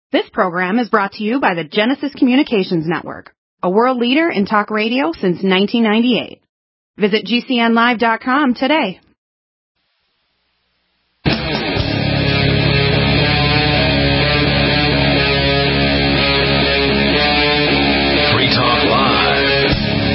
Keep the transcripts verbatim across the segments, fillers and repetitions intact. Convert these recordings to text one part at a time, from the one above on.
This program is brought to you by the Genesis Communications Network, a world leader in talk radio since nineteen ninety-eight. Visit G C N live dot com today. Free Talk Live.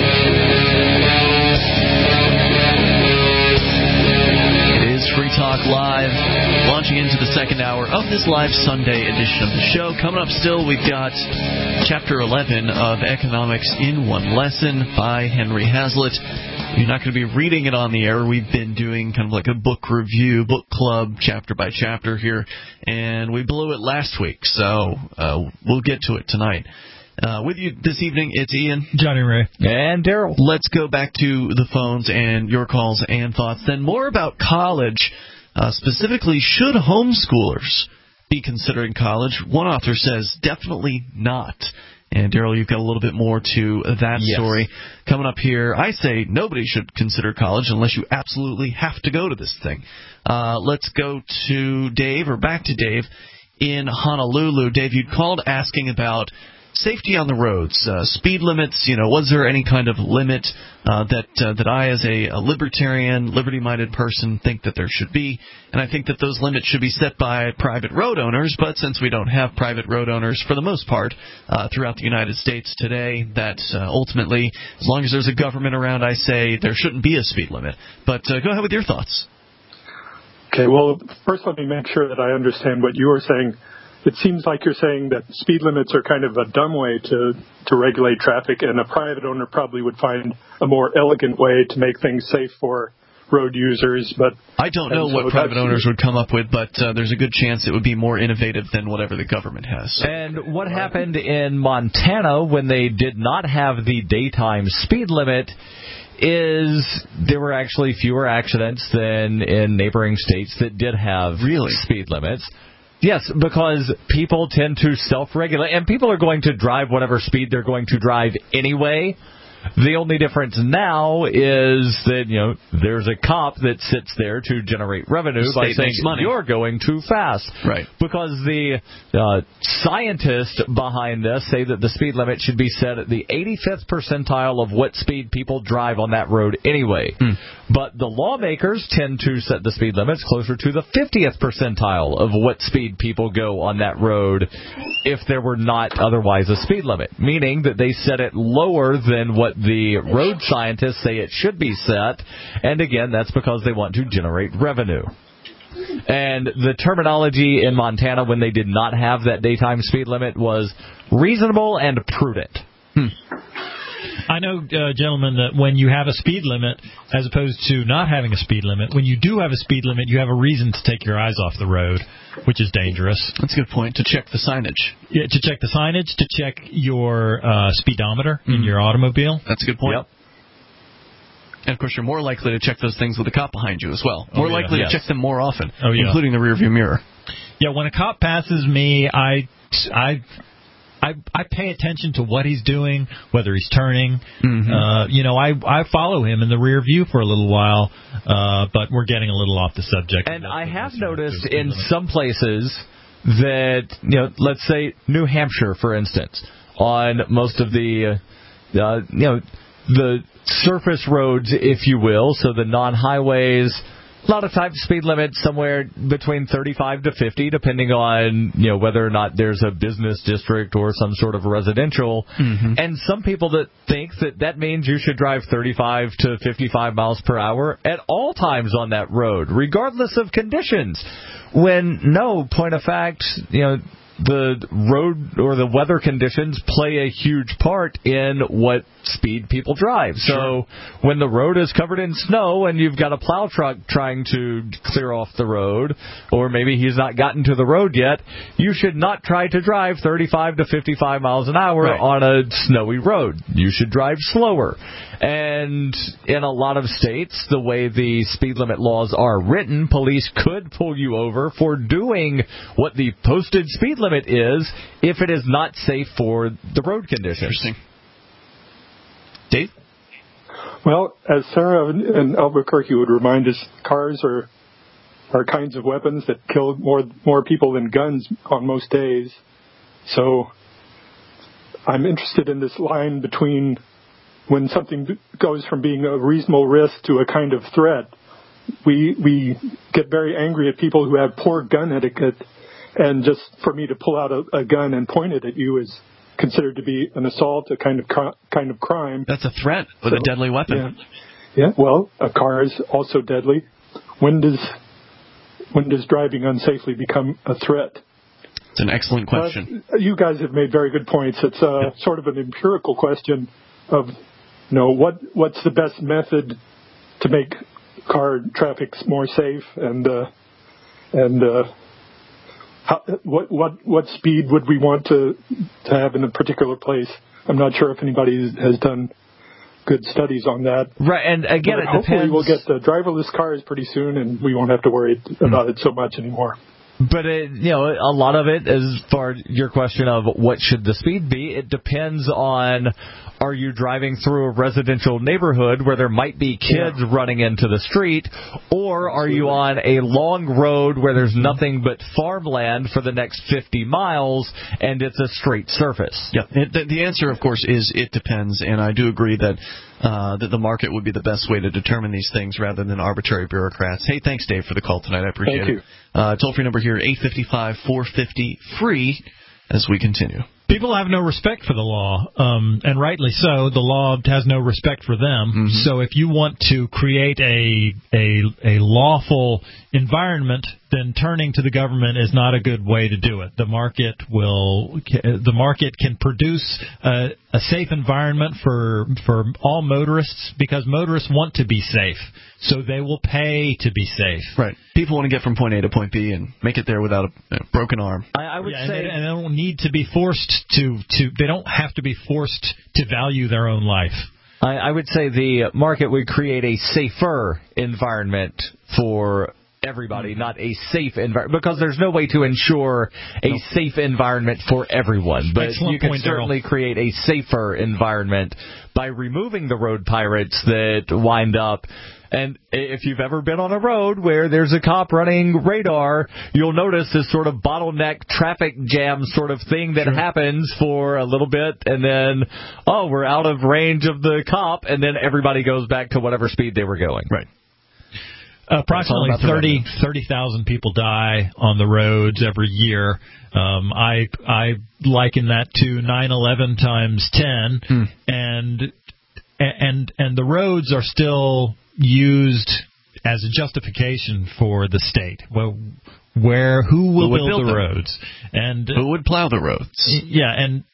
It is Free Talk Live. Launching into the second hour of this live Sunday edition of the show. Coming up still, we've got Chapter eleven of Economics in One Lesson by Henry Hazlitt. You're not going to be reading it on the air. We've been doing kind of like a book review, book club, chapter by chapter here, and we blew it last week, so uh, we'll get to it tonight. Uh, with you this evening, it's Ian, Johnny Ray, and Daryl. Let's go back to the phones and your calls and thoughts. Then more about college. Uh, specifically, should homeschoolers be considering college? One author says definitely not. And, Daryl, you've got a little bit more to that yes. story coming up here. I say nobody should consider college unless you absolutely have to go to this thing. Uh, let's go to Dave, or back to Dave, in Honolulu. Dave, you'd called asking about safety on the roads, uh, speed limits. You know, was there any kind of limit uh, that uh, that I, as a, a libertarian, liberty-minded person, think that there should be? And I think that those limits should be set by private road owners. But since we don't have private road owners for the most part uh, throughout the United States today, that uh, ultimately, as long as there's a government around, I say there shouldn't be a speed limit. But uh, go ahead with your thoughts. Okay. Well, first let me make sure that I understand what you were saying. It seems like you're saying that speed limits are kind of a dumb way to, to regulate traffic, and a private owner probably would find a more elegant way to make things safe for road users. But I don't know so what private owners would come up with, but uh, there's a good chance it would be more innovative than whatever the government has. And what happened in Montana when they did not have the daytime speed limit is there were actually fewer accidents than in neighboring states that did have really? speed limits. Yes, because people tend to self-regulate, and people are going to drive whatever speed they're going to drive anyway. The only difference now is that, you know, there's a cop that sits there to generate revenue by saying you're going too fast. Right. Because the uh, scientists behind this say that the speed limit should be set at the eighty-fifth percentile of what speed people drive on that road anyway. Mm. But the lawmakers tend to set the speed limits closer to the fiftieth percentile of what speed people go on that road if there were not otherwise a speed limit, meaning that they set it lower than what the road scientists say it should be set, and again, that's because they want to generate revenue. And the terminology in Montana when they did not have that daytime speed limit was reasonable and prudent. Hmm. I know, uh, gentlemen, that when you have a speed limit, as opposed to not having a speed limit, when you do have a speed limit, you have a reason to take your eyes off the road, which is dangerous. That's a good point, to check the signage. Yeah, to check the signage, to check your uh, speedometer mm-hmm. in your automobile. That's a good point. Yep. And, of course, you're more likely to check those things with a cop behind you as well. More oh, yeah. likely yes. to check them more often, oh, yeah. including the rearview mirror. Yeah, when a cop passes me, I... I I, I pay attention to what he's doing, whether he's turning. Mm-hmm. Uh, you know, I I follow him in the rear view for a little while, uh, but we're getting a little off the subject. And I have noticed in some places that, you know, let's say New Hampshire, for instance, on most of the, uh, uh, you know, the surface roads, if you will, so the non-highways. A lot of times speed limit somewhere between thirty-five to fifty, depending on, you know, whether or not there's a business district or some sort of residential. Mm-hmm. And some people that think that that means you should drive thirty-five to fifty-five miles per hour at all times on that road, regardless of conditions. When, no, point of fact, you know, the road or the weather conditions play a huge part in what speed people drive. So sure. when the road is covered in snow and you've got a plow truck trying to clear off the road, or maybe he's not gotten to the road yet, you should not try to drive thirty-five to fifty-five miles an hour right. on a snowy road. You should drive slower. And in a lot of states, the way the speed limit laws are written, police could pull you over for doing what the posted speed limit is if it is not safe for the road conditions. Interesting. Dave? Well, as Sarah in Albuquerque would remind us, cars are are kinds of weapons that kill more more people than guns on most days. So I'm interested in this line between when something goes from being a reasonable risk to a kind of threat. We we get very angry at people who have poor gun etiquette, and just for me to pull out a, a gun and point it at you is considered to be an assault, a kind of kind of crime. That's a threat with so, a deadly weapon. Yeah. yeah. Well, a car is also deadly. When does when does driving unsafely become a threat? It's an excellent question. Uh, you guys have made very good points. It's uh, yeah. sort of an empirical question of, you know, what what's the best method to make car traffic more safe, and uh, and uh, how, what what what speed would we want to to have in a particular place? I'm not sure if anybody has done good studies on that. Right, and again, but it hopefully depends. we'll get the driverless cars pretty soon, and we won't have to worry mm-hmm. about it so much anymore. But, it, you know, a lot of it, as far as your question of what should the speed be, it depends on, are you driving through a residential neighborhood where there might be kids yeah. running into the street, or are you on a long road where there's nothing but farmland for the next fifty miles and it's a straight surface? Yeah, it, the, the answer, of course, is it depends, and I do agree that uh, that the market would be the best way to determine these things rather than arbitrary bureaucrats. Hey, thanks, Dave, for the call tonight. I appreciate Thank it. You. Uh, toll-free number here, eight five five, four five zero, free, as we continue. People have no respect for the law, um, and rightly so. The law has no respect for them. Mm-hmm. So if you want to create a, a a lawful environment, then turning to the government is not a good way to do it. The market will the market can produce a, a safe environment for for all motorists, because motorists want to be safe, so they will pay to be safe. Right. People want to get from point A to point B and make it there without a, a broken arm. I, I would yeah, say, and they, and they don't need to be forced to to. They don't have to be forced to value their own life. I, I would say the market would create a safer environment for everybody, not a safe environment, because there's no way to ensure a no. safe environment for everyone. But Excellent you can point, certainly Darryl. create a safer environment by removing the road pirates that wind up. And if you've ever been on a road where there's a cop running radar, you'll notice this sort of bottleneck traffic jam sort of thing that sure. happens for a little bit, and then, oh, we're out of range of the cop, and then everybody goes back to whatever speed they were going. Right. Approximately thirty thirty thousand people die on the roads every year. Um, I I liken that to nine eleven times ten, hmm. and and and the roads are still used as a justification for the state. Well, where who will who build, build the them? roads, and who would plow the roads? Yeah, and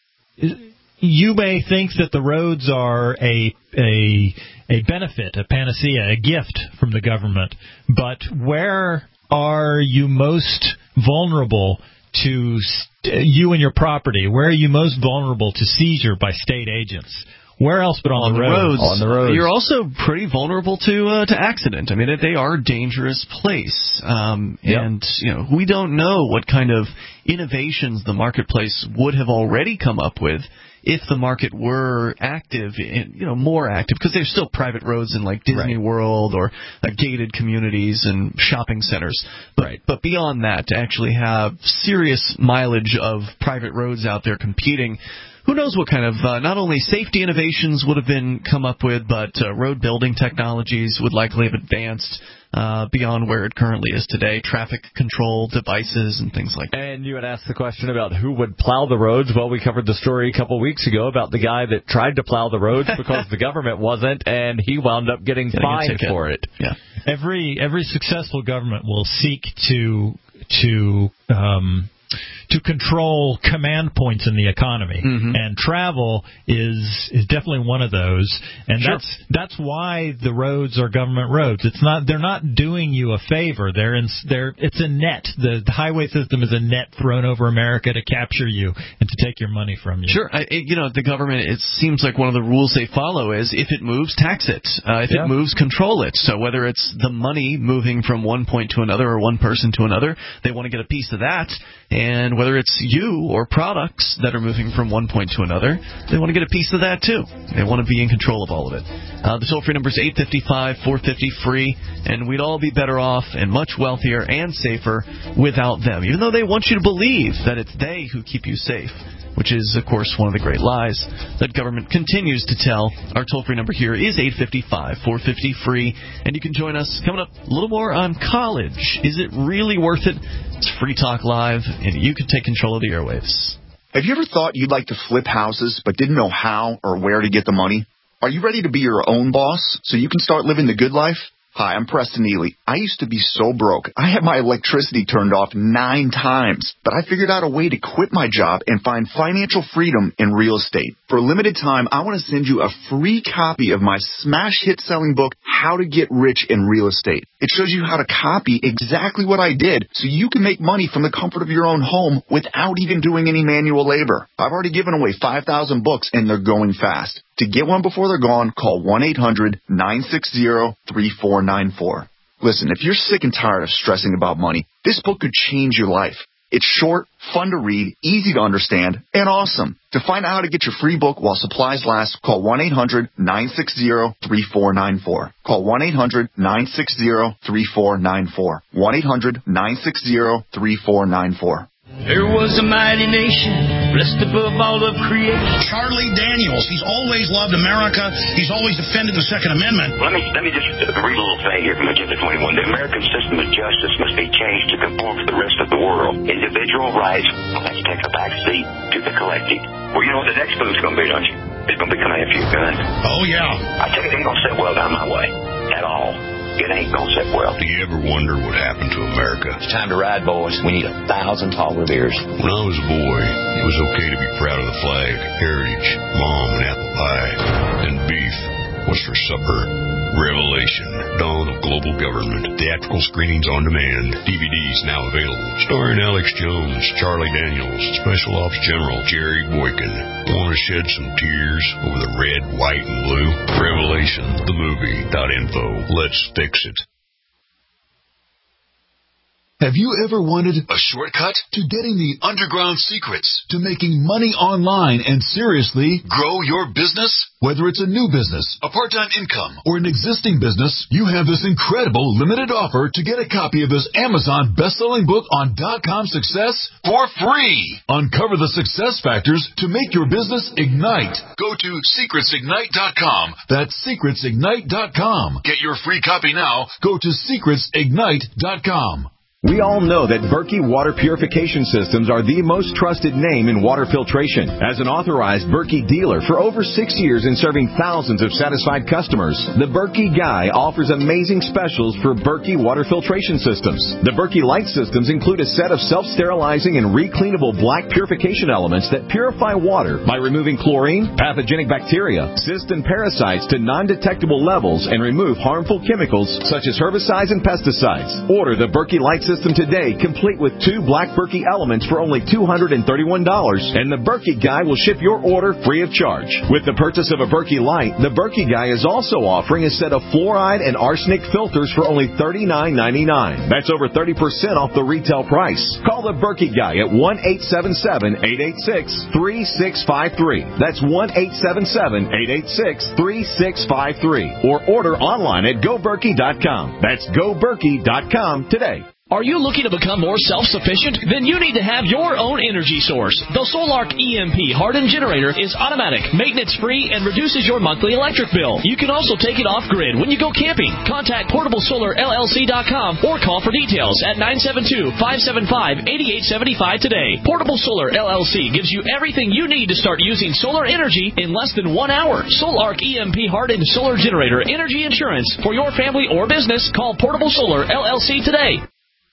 you may think that the roads are a a a benefit, a panacea, a gift from the government, but where are you most vulnerable to st- you and your property? Where are you most vulnerable to seizure by state agents? Where else but on, on the, the roads? roads? On the roads. You're also pretty vulnerable to uh, to accident. I mean, they are a dangerous place, um, yep. and you know we don't know what kind of innovations the marketplace would have already come up with if the market were active, in, you know, more active, because there's still private roads in like Disney right. World or uh, gated communities and shopping centers. But, right. but beyond that, to actually have serious mileage of private roads out there competing. Who knows what kind of uh, not only safety innovations would have been come up with, but uh, road building technologies would likely have advanced uh, beyond where it currently is today, traffic control devices and things like that. And you had asked the question about who would plow the roads. Well, we covered the story a couple of weeks ago about the guy that tried to plow the roads because the government wasn't, and he wound up getting, getting fined for it. Yeah. Every every successful government will seek to to um, to control command points in the economy, mm-hmm. and travel is is definitely one of those. And sure. that's that's why the roads are government roads. It's not they're not doing you a favor. They're in they're it's a net. The, the highway system is a net thrown over America to capture you and to take your money from you. Sure. I, you know, the government, it seems like one of the rules they follow is if it moves, tax it. Uh, if yeah. it moves, control it. So whether it's the money moving from one point to another or one person to another, they want to get a piece of that. And whether it's you or products that are moving from one point to another, they want to get a piece of that too. They want to be in control of all of it. Uh, the toll-free number is eight five five, four five zero, free, and we'd all be better off and much wealthier and safer without them, even though they want you to believe that it's they who keep you safe, which is, of course, one of the great lies that government continues to tell. Our toll-free number here is eight five five, four five zero, free, and you can join us coming up a little more on college. Is it really worth it? It's Free Talk Live, and you can take control of the airwaves. Have you ever thought you'd like to flip houses but didn't know how or where to get the money? Are you ready to be your own boss so you can start living the good life? Hi, I'm Preston Neely. I used to be so broke. I had my electricity turned off nine times, but I figured out a way to quit my job and find financial freedom in real estate. For a limited time, I want to send you a free copy of my smash hit selling book, How to Get Rich in Real Estate. It shows you how to copy exactly what I did so you can make money from the comfort of your own home without even doing any manual labor. I've already given away five thousand books and they're going fast. To get one before they're gone, call one eight hundred, nine six zero, three four nine four. Listen, if you're sick and tired of stressing about money, this book could change your life. It's short, fun to read, easy to understand, and awesome. To find out how to get your free book while supplies last, call one eight hundred, nine six zero, three four nine four. Call one eight hundred, nine six zero, three four nine four. one eight hundred, nine six zero, three four nine four. There was a mighty nation, blessed above all of creation. Charlie Daniels, he's always loved America. He's always defended the Second Amendment. Let me let me just read a little thing here from Agenda twenty-one. The American system of justice must be changed to conform to the rest of the world. Individual rights must take a back seat to the collective. Well, you know what the next move's going to be, don't you? It's going to be coming after you, gun. Oh, yeah. I tell you, it ain't going to sit well down my way at all. It ain't gonna sit well. Do you ever wonder what happened to America? It's time to ride, boys. We need a thousand tall reveres. When I was a boy, it was okay to be proud of the flag, heritage, mom and apple pie, and beef. What's for supper? Revelation, Dawn of Global Government. Theatrical screenings on demand. D V Ds now available. Starring Alex Jones, Charlie Daniels, Special Ops General Jerry Boykin. Want to shed some tears over the red, white, and blue? Revelation, the movie. Info. Let's fix it. Have you ever wanted a shortcut to getting the underground secrets to making money online and seriously grow your business? Whether it's a new business, a part-time income, or an existing business, you have this incredible limited offer to get a copy of this Amazon best-selling book on dot-com success for free. Uncover the success factors to make your business ignite. Go to secrets ignite dot com. That's secrets ignite dot com. Get your free copy now. Go to secrets ignite dot com. We all know that Berkey Water Purification Systems are the most trusted name in water filtration. As an authorized Berkey dealer for over six years and serving thousands of satisfied customers, the Berkey Guy offers amazing specials for Berkey Water Filtration Systems. The Berkey Light Systems include a set of self-sterilizing and recleanable black purification elements that purify water by removing chlorine, pathogenic bacteria, cysts, and parasites to non-detectable levels and remove harmful chemicals such as herbicides and pesticides. Order the Berkey Light System today, complete with two black Berkey elements for only two hundred thirty-one dollars, and the Berkey Guy will ship your order free of charge. With the purchase of a Berkey Light, the Berkey Guy is also offering a set of fluoride and arsenic filters for only thirty-nine ninety-nine. That's over thirty percent off the retail price. Call the Berkey Guy at one eight seven seven, eight eight six, three six five three. That's one eight seven seven, eight eight six, three six five three. Or order online at go berkey dot com. That's go berkey dot com today. Are you looking to become more self-sufficient? Then you need to have your own energy source. The Solark E M P hardened generator is automatic, maintenance-free, and reduces your monthly electric bill. You can also take it off-grid when you go camping. Contact portable solar L L C dot com or call for details at nine seven two, five seven five, eight eight seven five today. Portable Solar L L C gives you everything you need to start using solar energy in less than one hour. Solark E M P hardened solar generator energy insurance for your family or business. Call Portable Solar L L C today.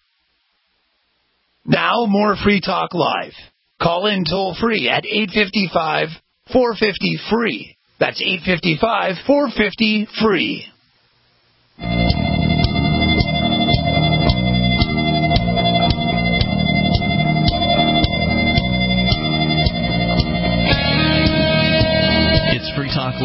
Now, more Free Talk Live. Call in toll-free at eight five five, four five zero, free. That's eight five five, four five zero, free.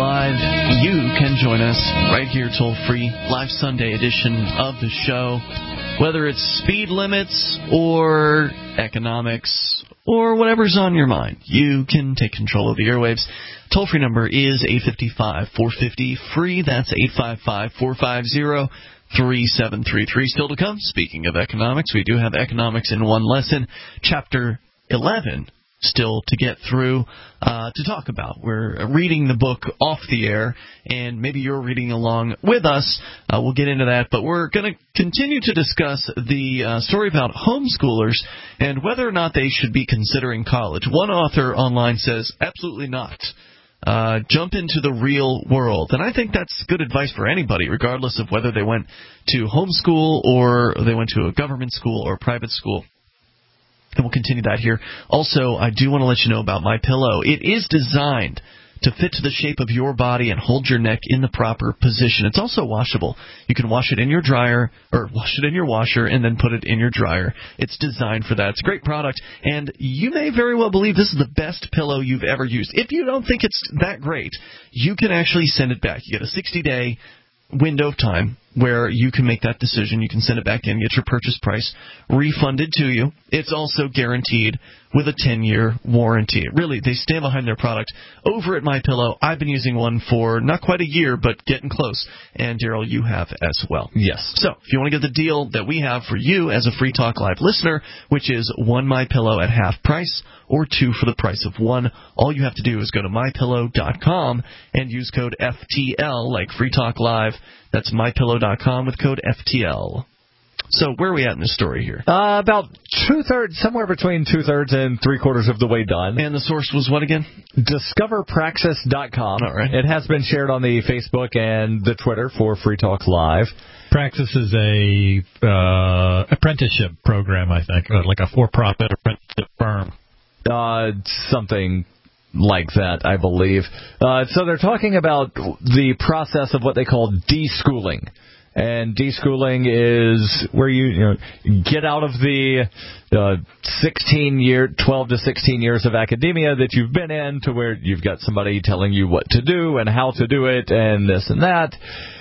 Live. You can join us right here toll-free, live Sunday edition of the show. Whether it's speed limits or economics or whatever's on your mind, you can take control of the airwaves. Toll-free number is eight five five, four five zero, free. That's eight five five, four five zero, three seven three three. Still to come, speaking of economics, we do have economics in one lesson, chapter eleven. Still to get through uh, to talk about. We're reading the book off the air, and maybe you're reading along with us. Uh, we'll get into that, but we're going to continue to discuss the uh, story about homeschoolers and whether or not they should be considering college. One author online says, absolutely not. Uh, jump into the real world. And I think that's good advice for anybody, regardless of whether they went to homeschool or they went to a government school or a private school. And we'll continue that here. Also, I do want to let you know about MyPillow. It is designed to fit to the shape of your body and hold your neck in the proper position. It's also washable. You can wash it in your dryer, or wash it in your washer, and then put it in your dryer. It's designed for that. It's a great product, and you may very well believe this is the best pillow you've ever used. If you don't think it's that great, you can actually send it back. You get a sixty-day window of time where you can make that decision. You can send it back in, get your purchase price refunded to you. It's also guaranteed with a ten-year warranty. Really, they stand behind their product. Over at MyPillow, I've been using one for not quite a year, but getting close. And, Daryl, you have as well. Yes. So, if you want to get the deal that we have for you as a Free Talk Live listener, which is one MyPillow at half price or two for the price of one, all you have to do is go to my pillow dot com and use code F T L, like Free Talk Live. That's my pillow dot com with code F T L. So where are we at in this story here? Uh, about two-thirds, somewhere between two-thirds and three-quarters of the way done. And the source was what again? discover praxis dot com. All right. It has been shared on the Facebook and the Twitter for Free Talk Live. Praxis is a uh, apprenticeship program, I think, uh, like a for-profit apprenticeship firm. Uh, something like that, I believe. Uh, so they're talking about the process of what they call deschooling. And deschooling is where you, you know, get out of the uh, sixteen year, twelve to sixteen years of academia that you've been in to where you've got somebody telling you what to do and how to do it and this and that.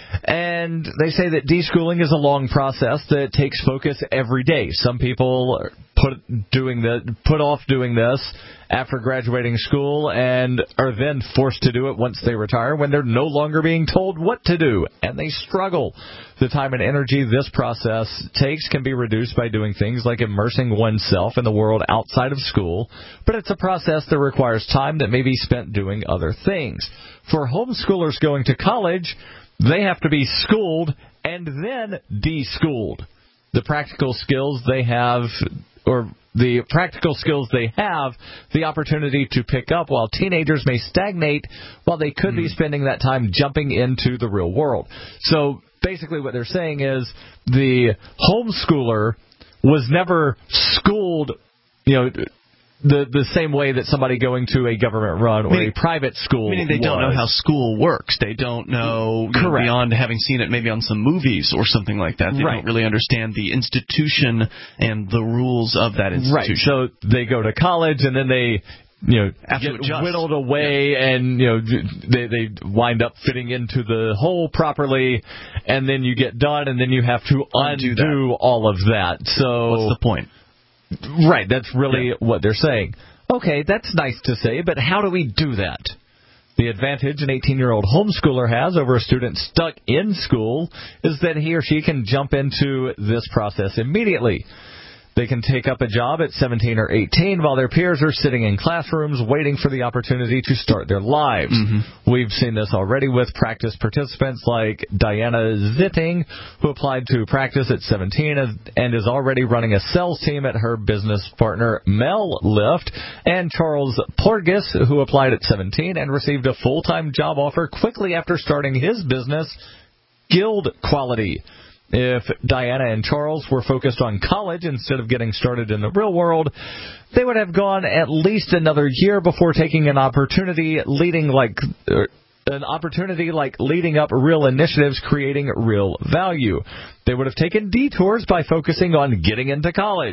And they say that deschooling is a long process that takes focus every day. Some people put doing the put off doing this after graduating school and are then forced to do it once they retire when they're no longer being told what to do, and they struggle. The time and energy this process takes can be reduced by doing things like immersing oneself in the world outside of school, but it's a process that requires time that may be spent doing other things. For homeschoolers going to college, they have to be schooled and then de-schooled. The practical skills they have, or the practical skills they have, the opportunity to pick up while teenagers may stagnate while they could mm. be spending that time jumping into the real world. So basically what they're saying is the homeschooler was never schooled, you know, the the same way that somebody going to a government run or meaning, a private school meaning they was. don't know how school works. They don't know, you know beyond having seen it maybe on some movies or something like that. They right. don't really understand the institution and the rules of that institution. Right. So they go to college and then they you know After get adjust. whittled away yeah. and you know they they wind up fitting into the hole properly, and then you get done and then you have to undo, undo all of that. So what's the point? Right, that's really yeah. what they're saying. Okay, that's nice to say, but how do we do that? The advantage an eighteen-year-old homeschooler has over a student stuck in school is that he or she can jump into this process immediately. They can take up a job at seventeen or eighteen while their peers are sitting in classrooms waiting for the opportunity to start their lives. Mm-hmm. We've seen this already with practice participants like Diana Zitting, who applied to practice at seventeen and is already running a sales team at her business partner Mel Lift, and Charles Porges, who applied at seventeen and received a full-time job offer quickly after starting his business, Guild Quality. If Diana and Charles were focused on college instead of getting started in the real world, they would have gone at least another year before taking an opportunity leading like uh, an opportunity like leading up real initiatives creating real value. They would have taken detours by focusing on getting into college.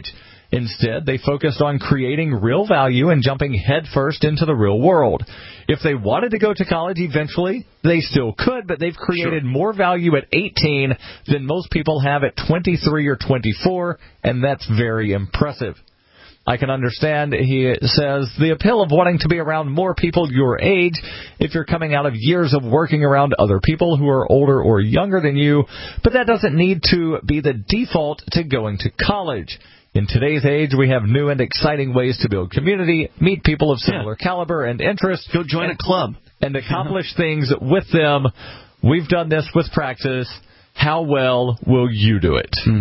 Instead, they focused on creating real value and jumping headfirst into the real world. If they wanted to go to college eventually, they still could, but they've created sure. more value at eighteen than most people have at twenty-three or twenty-four, and that's very impressive. I can understand, he says, the appeal of wanting to be around more people your age if you're coming out of years of working around other people who are older or younger than you, but that doesn't need to be the default to going to college. In today's age, we have new and exciting ways to build community, meet people of similar yeah. caliber and interest. Go join and, a club. And accomplish things with them. We've done this with Praxis. How well will you do it? Hmm.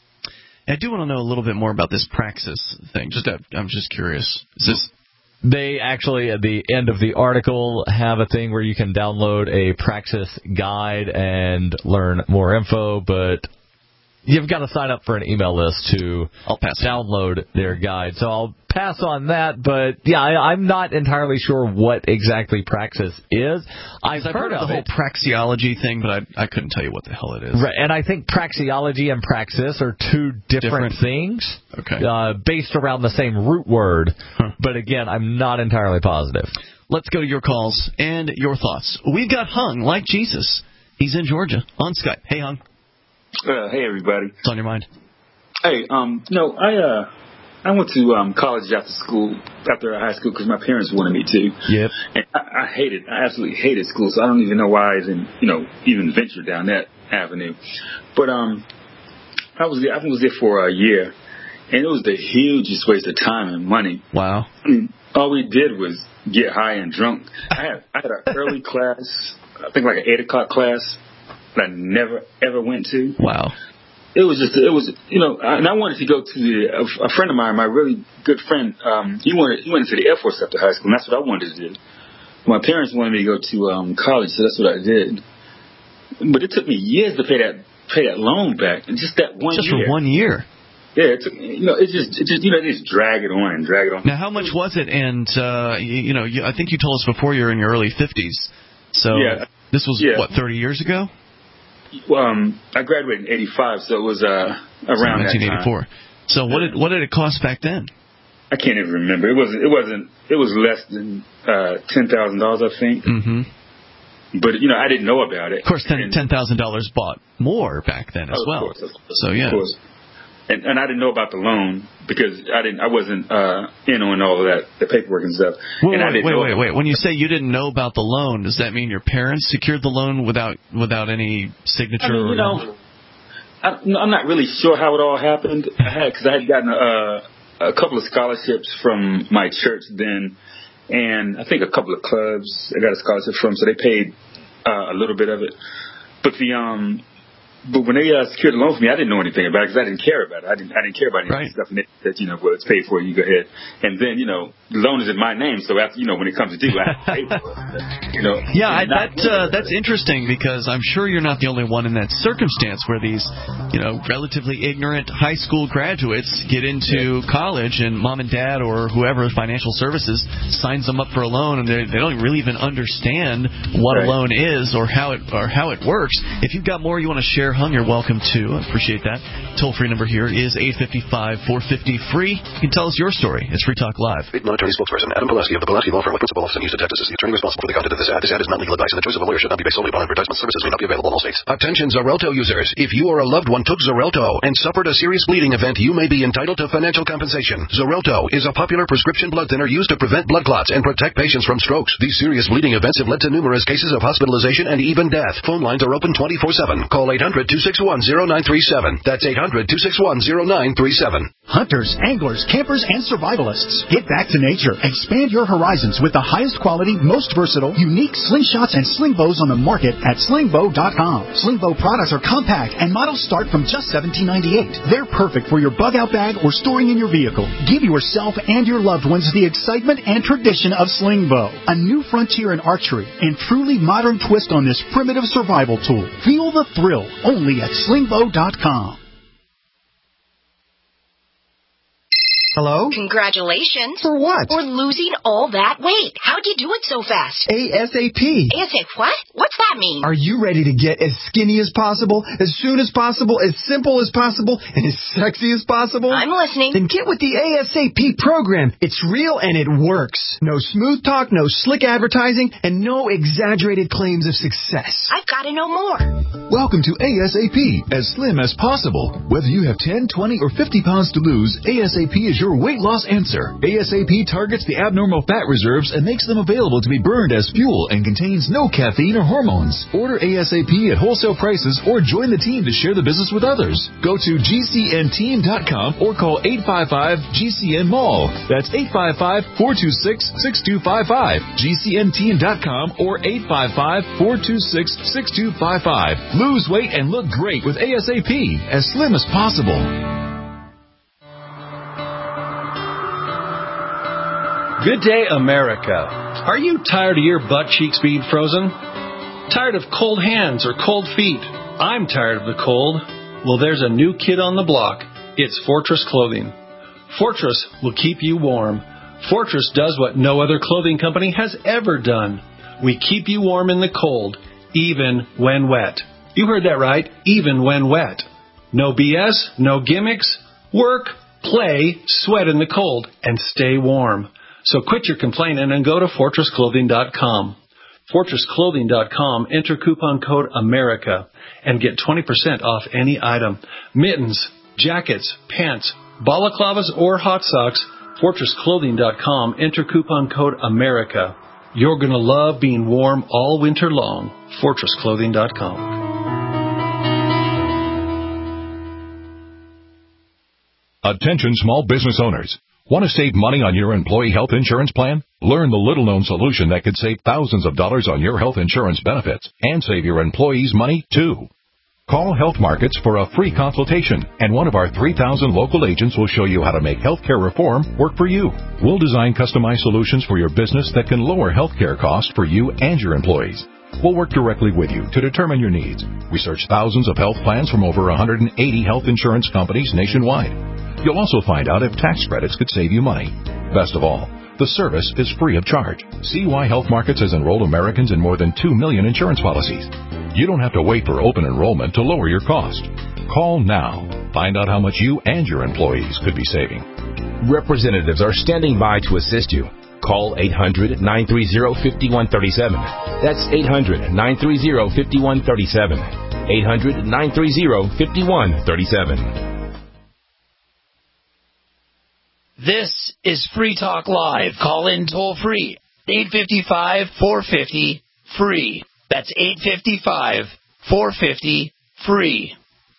I do want to know a little bit more about this Praxis thing. Just, I'm just curious. Is this... They actually, at the end of the article, have a thing where you can download a Praxis guide and learn more info, but you've got to sign up for an email list to I'll pass download on. their guide. So I'll pass on that, but yeah, I, I'm not entirely sure what exactly Praxis is. I've, I've heard, heard of the whole it. praxeology thing, but I, I couldn't tell you what the hell it is. Right, and I think praxeology and praxis are two different, different? things okay. uh, based around the same root word, huh. but again, I'm not entirely positive. Let's go to your calls and your thoughts. We've got Hung, like Jesus. He's in Georgia on Skype. Hey, Hung. Uh, hey, everybody. What's on your mind? Hey, um, no, I uh, I went to um, college after school, after high school, because my parents wanted me to. Yep. And I, I hated, I absolutely hated school, so I don't even know why I even, you know, even ventured down that avenue. But um, I was there, I was there for a year, and it was the hugest waste of time and money. Wow. I mean, all we did was get high and drunk. I had, I had an early class, I think like an eight o'clock class, that I never, ever went to. Wow. It was just, it was, you know, and I wanted to go to the, a, a friend of mine, my really good friend, um, he wanted, he went into the Air Force after high school, and that's what I wanted to do. My parents wanted me to go to um, college, so that's what I did. But it took me years to pay that, pay that loan back, and just that one just year. Just for one year? Yeah, it took, you know, it just, it just, you know, they just drag it on and drag it on. Now, how much was it? And, uh, you, you know, you, I think you told us before you were in your early fifties. So yeah. this was, yeah. what, thirty years ago? Um, I graduated in eighty-five, so it was uh, around so nineteen eighty-four. That time. So what did what did it cost back then? I can't even remember. It wasn't. It wasn't. It was less than uh, ten thousand dollars, I think. Mm-hmm. But you know, I didn't know about it. Of course, ten ten thousand dollars bought more back then as oh, well. Of course, of course, so yeah. Of course. And, and I didn't know about the loan because I didn't. I wasn't uh, in on all of that, the paperwork and stuff. Wait, and I wait, didn't wait, know wait, wait. When you say you didn't know about the loan, does that mean your parents secured the loan without without any signature? I mean, you or know, I, I'm not really sure how it all happened. I had because I had gotten a, a couple of scholarships from my church then, and I think a couple of clubs I got a scholarship from, so they paid uh, a little bit of it. But the um. But when they uh, secured the loan for me, I didn't know anything about it because I didn't care about it. I didn't. I didn't care about any right. of that stuff. And they said, you know, well, it's paid for. You go ahead. And then, you know, the loan is in my name. So after, you know, when it comes to due, I have to pay for it. You know. Yeah, I, that uh, that's interesting because I'm sure you're not the only one in that circumstance where these, you know, relatively ignorant high school graduates get into yeah. college and mom and dad or whoever financial services signs them up for a loan and they they don't really even understand what right. a loan is or how it or how it works. If you've got more you want to share, Hung, you're welcome to. I appreciate that. Toll-free number here is eight five five, four five zero, free. You can tell us your story. It's Free Talk Live. Non-attorney spokesperson Adam Pulaski of the Pulaski Law Firm with principal office in Houston, Texas is the attorney responsible for the content of this ad. This ad is not legal advice, and the choice of a lawyer should not be based solely upon advertisement. Services may not be available in all states. Attention Xarelto users. If you or a loved one took Xarelto and suffered a serious bleeding event, you may be entitled to financial compensation. Xarelto is a popular prescription blood thinner used to prevent blood clots and protect patients from strokes. These serious bleeding events have led to numerous cases of hospitalization and even death. Phone lines are open twenty-four seven. Call eight hundred, two six one, zero nine three seven. That's eight hundred, two six one, zero nine three seven. Hunters, anglers, campers, and survivalists. Get back to nature. Expand your horizons with the highest quality, most versatile, unique slingshots and sling bows on the market at sling bow dot com. Sling bow products are compact and models start from just seventeen ninety-eight. They're perfect for your bug out bag or storing in your vehicle. Give yourself and your loved ones the excitement and tradition of sling bow. A new frontier in archery and truly modern twist on this primitive survival tool. Feel the thrill only at sling bow dot com. Hello? Congratulations. For what? For losing all that weight. How'd you do it so fast? ASAP. ASAP what? What's that mean? Are you ready to get as skinny as possible, as soon as possible, as simple as possible, and as sexy as possible? I'm listening. Then get with the ASAP program. It's real and it works. No smooth talk, no slick advertising, and no exaggerated claims of success. I've got to know more. Welcome to ASAP, as slim as possible. Whether you have ten, twenty, or fifty pounds to lose, ASAP is your weight loss answer. ASAP targets the abnormal fat reserves and makes them available to be burned as fuel and contains no caffeine or hormones. Order ASAP at wholesale prices or join the team to share the business with others. Go to G C N team dot com or call eight five five G C N mall. That's eight five five, four two six, six two five five. G C N team dot com or eight five five, four two six, six two five five. Lose weight and look great with ASAP, as slim as possible. Good day, America. Are you tired of your butt cheeks being frozen? Tired of cold hands or cold feet? I'm tired of the cold. Well, there's a new kid on the block. It's Fortress Clothing. Fortress will keep you warm. Fortress does what no other clothing company has ever done. We keep you warm in the cold, even when wet. You heard that right, even when wet. No B S, no gimmicks. Work, play, sweat in the cold, and stay warm. So quit your complaining and go to fortress clothing dot com. fortress clothing dot com, enter coupon code AMERICA and get twenty percent off any item. Mittens, jackets, pants, balaclavas, or hot socks, fortress clothing dot com, enter coupon code AMERICA. You're going to love being warm all winter long. fortress clothing dot com. Attention small business owners. Want to save money on your employee health insurance plan? Learn the little-known solution that could save thousands of dollars on your health insurance benefits and save your employees money, too. Call Health Markets for a free consultation, and one of our three thousand local agents will show you how to make healthcare reform work for you. We'll design customized solutions for your business that can lower healthcare costs for you and your employees. We'll work directly with you to determine your needs. Research thousands of health plans from over one hundred eighty health insurance companies nationwide. You'll also find out if tax credits could save you money. Best of all, the service is free of charge. See why Health Markets has enrolled Americans in more than two million insurance policies. You don't have to wait for open enrollment to lower your cost. Call now. Find out how much you and your employees could be saving. Representatives are standing by to assist you. Call eight hundred, nine three zero, five one three seven. That's eight hundred, nine three zero, five one three seven. eight hundred, nine three zero, five one three seven. This is Free Talk Live. Call in toll free. eight five five, four five zero, free. That's eight five five, four five zero, free.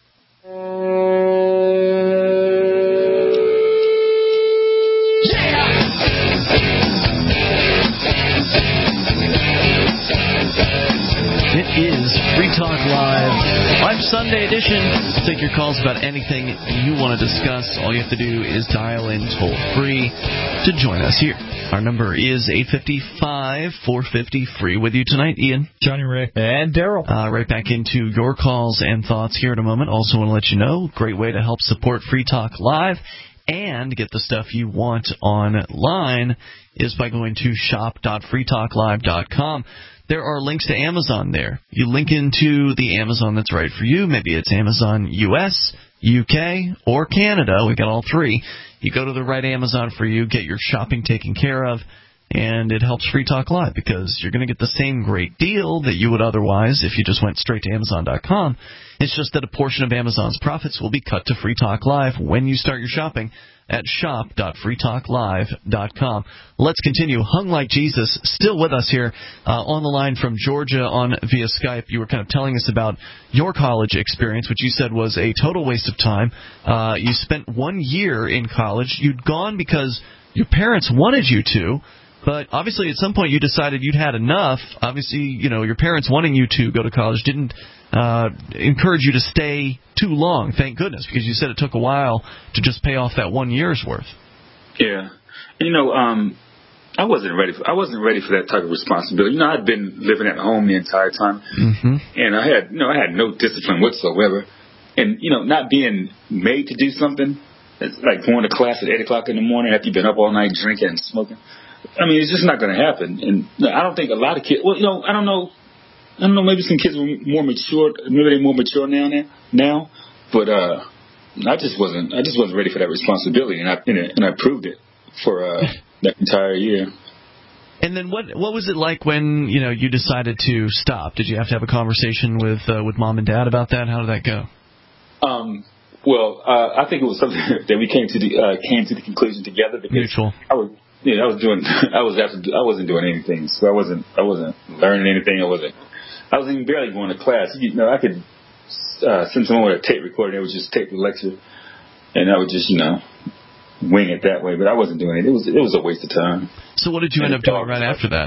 It is Free Talk Live, live Sunday edition. Take your calls about anything you want to discuss. All you have to do is dial in toll free to join us here. Our number is eight five five, four five zero, free. With you tonight, Ian, Johnny Ray, and Daryl. Uh, right back into your calls and thoughts here in a moment. Also want to let you know, great way to help support Free Talk Live and get the stuff you want online is by going to shop dot free talk live dot com. There are links to Amazon there. You link into the Amazon that's right for you. Maybe it's Amazon U S, U K, or Canada. We got all three. You go to the right Amazon for you, get your shopping taken care of, and it helps Free Talk Live because you're going to get the same great deal that you would otherwise if you just went straight to amazon dot com. It's just that a portion of Amazon's profits will be cut to Free Talk Live when you start your shopping at shop dot free talk live dot com. Let's continue. Hung Like Jesus, still with us here uh, on the line from Georgia on via Skype. You were kind of telling us about your college experience, which you said was a total waste of time. Uh, you spent one year in college. You'd gone because your parents wanted you to. But obviously at some point you decided you'd had enough. Obviously, you know, your parents wanting you to go to college didn't uh, encourage you to stay too long, thank goodness, because you said it took a while to just pay off that one year's worth. Yeah. You know, um, I wasn't ready for I wasn't ready for that type of responsibility. You know, I'd been living at home the entire time, mm-hmm. and I had, you know, I had no discipline whatsoever. And, you know, not being made to do something, It's like going to class at eight o'clock in the morning after you've been up all night drinking and smoking. I mean, it's just not going to happen. And I don't think a lot of kids. Well, you know, I don't know. I don't know. Maybe some kids were more mature. Maybe they're more mature now. Now, now. But uh, I just wasn't. I just wasn't ready for that responsibility, and I and, it, and I proved it for uh, that entire year. And then what what was it like when, you know, you decided to stop? Did you have to have a conversation with uh, with mom and dad about that? How did that go? Um, well, uh, I think it was something that we came to the uh, came to the conclusion together because Mutual. I was, you know, I was doing, I was after, I wasn't doing anything, so I wasn't, I wasn't learning anything. I wasn't, I was even barely going to class. You know, I could uh, send someone with a tape recorder. They would just tape the lecture, and I would just, you know, wing it that way. But I wasn't doing it. It was, it was a waste of time. So what did you and end up doing right after that?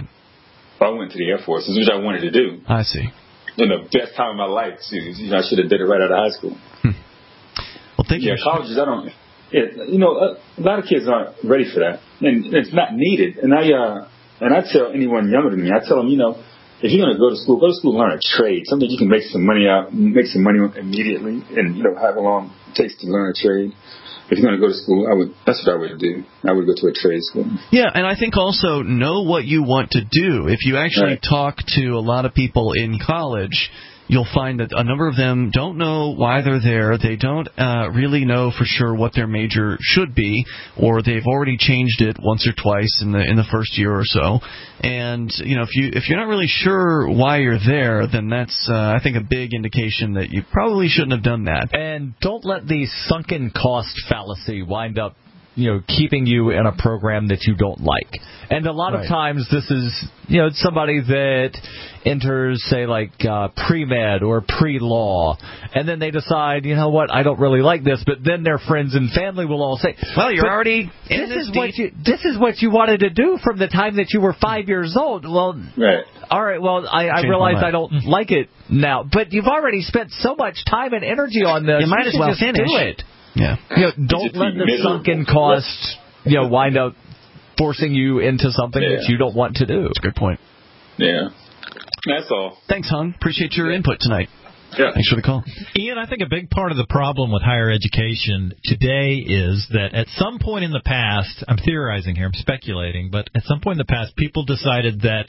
I went to the Air Force, which I wanted to do. I see. In the best time of my life, too. You know, I should have did it right out of high school. Hmm. Well, thank yeah, you. colleges, I don't. It, you know, a, a lot of kids aren't ready for that, and it's not needed. And I, uh, and I tell anyone younger than me, I tell them, you know, if you're going to go to school, go to school and learn a trade, something you can make some money out, make some money immediately, and you know, however long it takes to learn a trade. If you're going to go to school, I would. That's what I would do. I would go to a trade school. Yeah, and I think also know what you want to do. If you actually right. talk to a lot of people in college, you'll find that a number of them don't know why they're there. They don't uh, really know for sure what their major should be, or they've already changed it once or twice in the in the first year or so. And you know, if you if you're not really sure why you're there, then that's uh, I think a big indication that you probably shouldn't have done that. And don't let the sunken cost fallacy wind up, you know, keeping you in a program that you don't like. And a lot Right. of times this is, you know, somebody that enters, say, like uh, pre-med or pre-law, and then they decide, you know what, I don't really like this, but then their friends and family will all say, well, you're but already in this this is deep. what you this is what you wanted to do from the time that you were five years old. Well, right. all right, well, I, I realize I don't like it now, but you've already spent so much time and energy on this. You might as should well just finish. do it. Yeah. You know, don't let the sunken cost, you know, wind up forcing you into something Yeah. that you don't want to do. That's a good point. Yeah. That's all. Thanks, Hung. Appreciate your input tonight. Yeah. Thanks for the call. Ian, I think a big part of the problem with higher education today is that at some point in the past, I'm theorizing here, I'm speculating, but at some point in the past, people decided that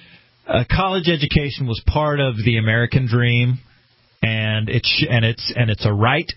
uh, college education was part of the American dream, and it's sh- and it's and it's a right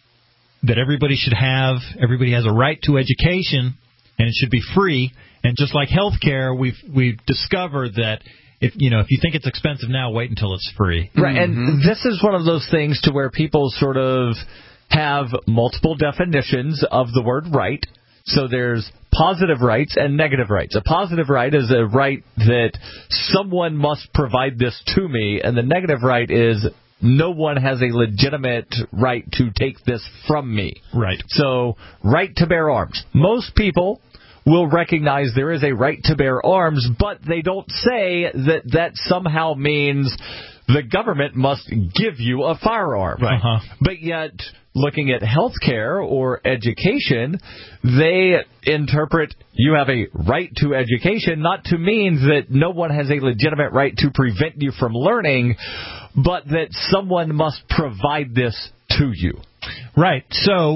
that everybody should have. Everybody has a right to education, and it should be free. And just like health care, we've we've discovered that if you know if you think it's expensive now, wait until it's free. Right, and this is one of those things to where people sort of have multiple definitions of the word right. So there's positive rights and negative rights. A positive right is a right that someone must provide this to me, and the negative right is no one has a legitimate right to take this from me. Right. So, right to bear arms. Most people will recognize there is a right to bear arms, but they don't say that that somehow means the government must give you a firearm. Right. Uh-huh. But yet, looking at health care or education, they interpret you have a right to education not to mean that no one has a legitimate right to prevent you from learning, but that someone must provide this to you. Right. So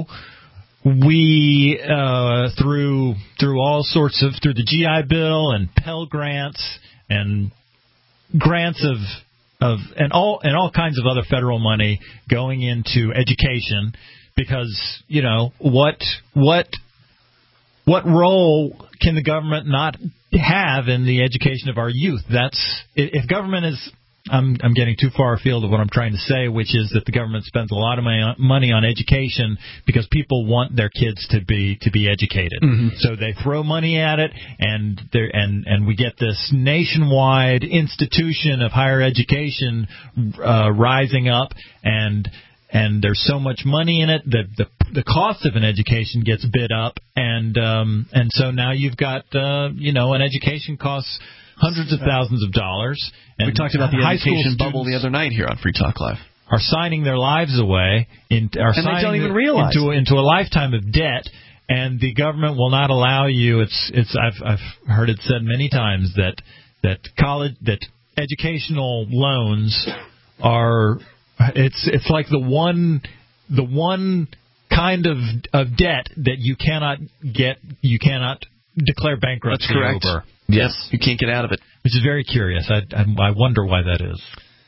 we uh, through through all sorts of through the G I Bill and Pell Grants and grants of of and all and all kinds of other federal money going into education, because you know what what what role can the government not have in the education of our youth? That's if government is I'm, I'm getting too far afield of what I'm trying to say, which is that the government spends a lot of money on education because people want their kids to be to be educated. Mm-hmm. So they throw money at it, and there and and we get this nationwide institution of higher education uh, rising up, and and there's so much money in it that the the cost of an education gets bid up, and um, and so now you've got uh, you know an education costs hundreds of thousands of dollars. And we talked about the high education school bubble the other night here on Free Talk Live. Are signing their lives away, in, are and signing they don't even realize into, into a lifetime of debt, and the government will not allow you. It's it's I've I've heard it said many times that that college that educational loans are it's it's like the one the one kind of of debt that you cannot get, you cannot declare bankruptcy That's correct. over. Yes, you can't get out of it. Which is very curious. I, I, I wonder why that is.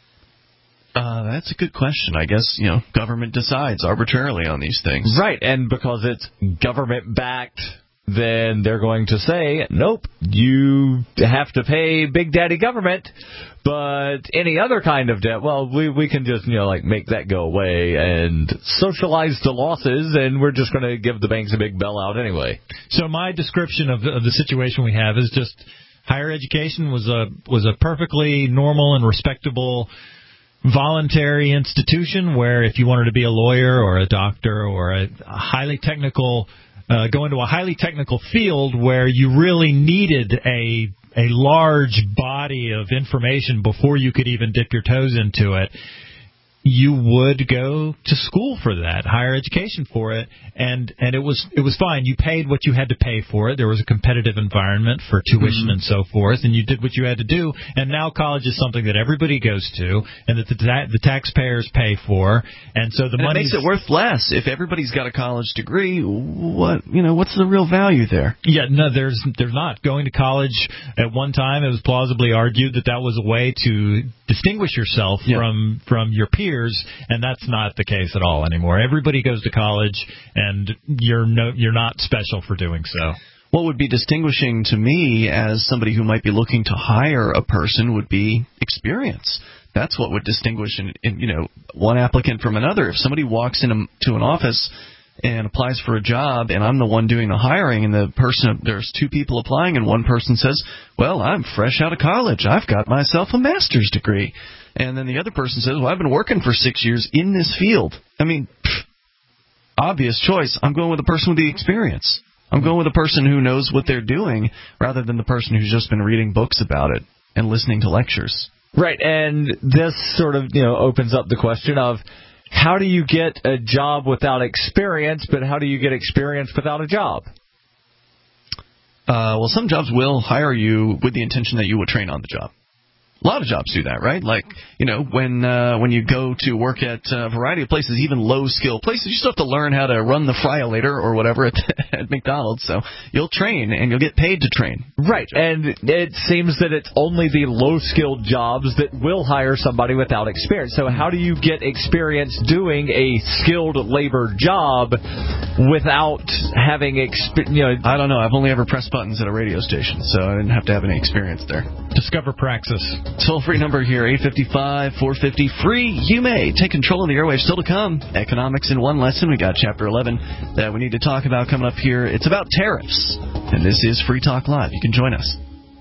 Uh, that's a good question. I guess, you know, government decides arbitrarily on these things. Right, and because it's government-backed, then they're going to say, nope, you have to pay Big Daddy government, but any other kind of debt, well, we, we can just, you know, like make that go away and socialize the losses, and we're just going to give the banks a big bailout anyway. So my description of, of the situation we have is just higher education was a was a perfectly normal and respectable voluntary institution where if you wanted to be a lawyer or a doctor or a, a highly technical, uh, go into a highly technical field where you really needed a a large body of information before you could even dip your toes into it, you would go to school for that, higher education for it, and and it was it was fine. You paid what you had to pay for it. There was a competitive environment for tuition mm-hmm. and so forth, and you did what you had to do. And now college is something that everybody goes to, and that the ta- the taxpayers pay for, and so the and money makes it worth less. If everybody's got a college degree, what you know, what's the real value there? Yeah, no, there's there's not. Going to college at one time, it was plausibly argued that that was a way to distinguish yourself yeah. from from your peers. And that's not the case at all anymore. Everybody goes to college, and you're no, you're not special for doing so. What would be distinguishing to me as somebody who might be looking to hire a person would be experience. That's what would distinguish in, in, you know, one applicant from another. If somebody walks into an office and applies for a job, and I'm the one doing the hiring, and the person there's two people applying, and one person says, "Well, I'm fresh out of college. I've got myself a master's degree." And then the other person says, well, I've been working for six years in this field. I mean, pff, obvious choice. I'm going with the person with the experience. I'm going with the person who knows what they're doing rather than the person who's just been reading books about it and listening to lectures. Right, and this sort of, you know, opens up the question of how do you get a job without experience, but how do you get experience without a job? Uh, well, some jobs will hire you with the intention that you will train on the job. A lot of jobs do that, right? Like, you know, when uh, when you go to work at a variety of places, even low-skill places, you still have to learn how to run the fryolator or whatever at, at McDonald's. So you'll train, and you'll get paid to train. Right, and it seems that it's only the low-skilled jobs that will hire somebody without experience. So how do you get experience doing a skilled labor job without having experience? You know, I don't know. I've only ever pressed buttons at a radio station, so I didn't have to have any experience there. Discover Praxis. Toll-free number here, eight five five, four five zero, free. You may take control of the airwaves. Still to come, economics in one lesson. We got Chapter eleven that we need to talk about coming up here. It's about tariffs, and this is Free Talk Live. You can join us.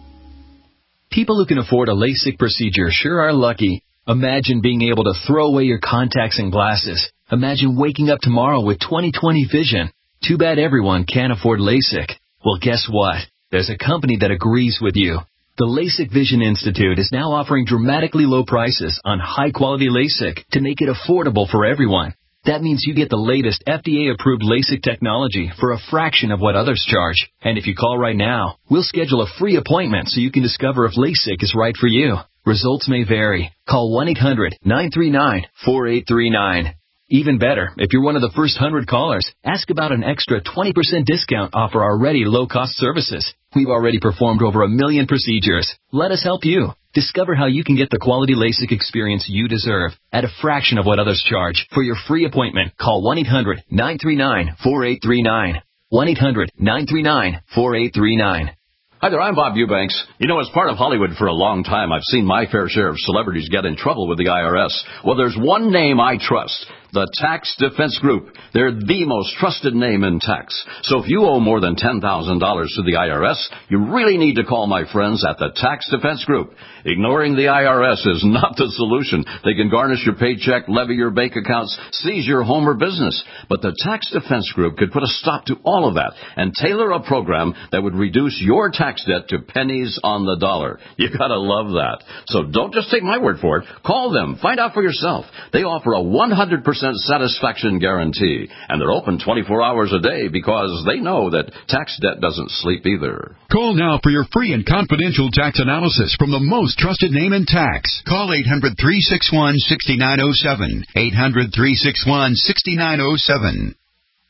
People who can afford a LASIK procedure sure are lucky. Imagine being able to throw away your contacts and glasses. Imagine waking up tomorrow with twenty twenty vision. Too bad everyone can't afford LASIK. Well, guess what? There's a company that agrees with you. The LASIK Vision Institute is now offering dramatically low prices on high-quality LASIK to make it affordable for everyone. That means you get the latest F D A-approved LASIK technology for a fraction of what others charge. And if you call right now, we'll schedule a free appointment so you can discover if LASIK is right for you. Results may vary. Call one eight hundred nine three nine four eight three nine. Even better, if you're one of the first one hundred callers, ask about an extra twenty percent discount off our already low-cost services. We've already performed over a million procedures. Let us help you. Discover how you can get the quality LASIK experience you deserve at a fraction of what others charge. For your free appointment, call one eight hundred nine three nine four eight three nine. one eight hundred nine three nine four eight three nine. Hi there, I'm Bob Eubanks. You know, as part of Hollywood for a long time, I've seen my fair share of celebrities get in trouble with the I R S. Well, there's one name I trust. The Tax Defense Group. They're the most trusted name in tax. So if you owe more than ten thousand dollars to the I R S, you really need to call my friends at the Tax Defense Group. Ignoring the I R S is not the solution. They can garnish your paycheck, levy your bank accounts, seize your home or business. But the Tax Defense Group could put a stop to all of that and tailor a program that would reduce your tax debt to pennies on the dollar. You gotta love that. So don't just take my word for it. Call them. Find out for yourself. They offer a one hundred percent satisfaction guarantee, and they're open twenty-four hours a day because they know that tax debt doesn't sleep either. Call now for your free and confidential tax analysis from the most trusted name in tax. Call eight hundred three six one six nine zero seven. eight hundred three six one six nine zero seven.